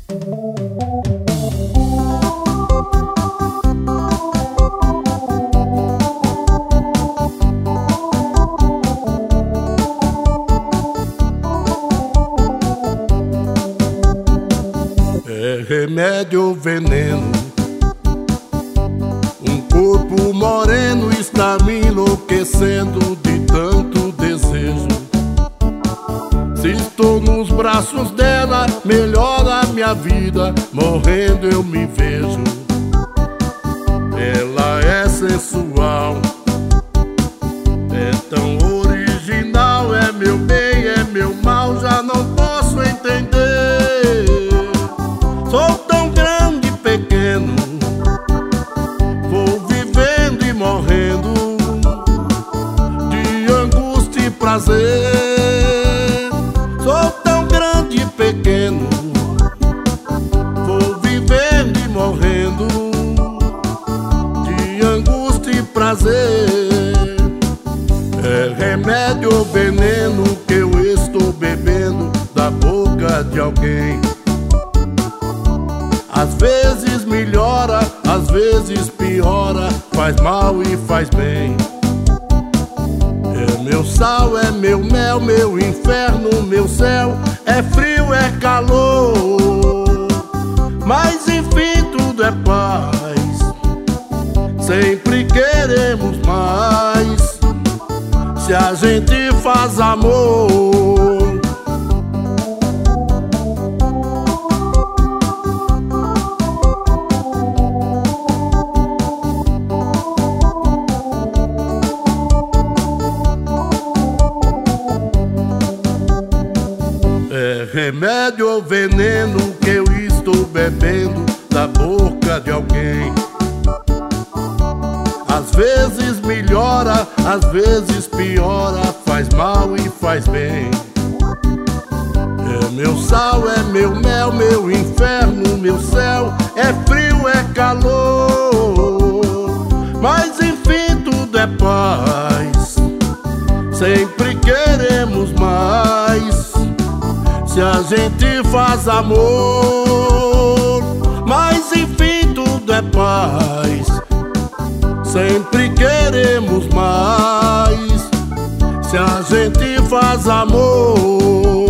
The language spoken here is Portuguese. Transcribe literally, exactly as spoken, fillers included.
É remédio ou veneno? Um corpo moreno está me enlouquecendo de tanto desejo. Se estou nos braços dela, melhora a minha vida, morrendo eu me vejo. Ela é sensual, é tão original, é meu bem, é meu mal, já não posso entender. Sou tão grande e pequeno, vou vivendo e morrendo de angústia e prazer. Sou tão grande e pequeno, vou vivendo e morrendo de angústia e prazer. É remédio ou veneno que eu estou bebendo da boca de alguém. Às vezes melhora, às vezes piora, faz mal e faz bem. É meu sal, é meu mel, meu inferno, meu céu. É frio, é calor, mas enfim tudo é paz. Sempre queremos mais, se a gente faz amor. É remédio ou veneno que eu estou bebendo da boca de alguém. Às vezes melhora, às vezes piora, faz mal e faz bem. É meu sal, é meu mel, meu inferno, meu céu. É frio, é calor, mas enfim tudo é paz. Sempre queremos mais, se a gente faz amor. Mas enfim tudo é paz, sempre queremos mais, se a gente faz amor.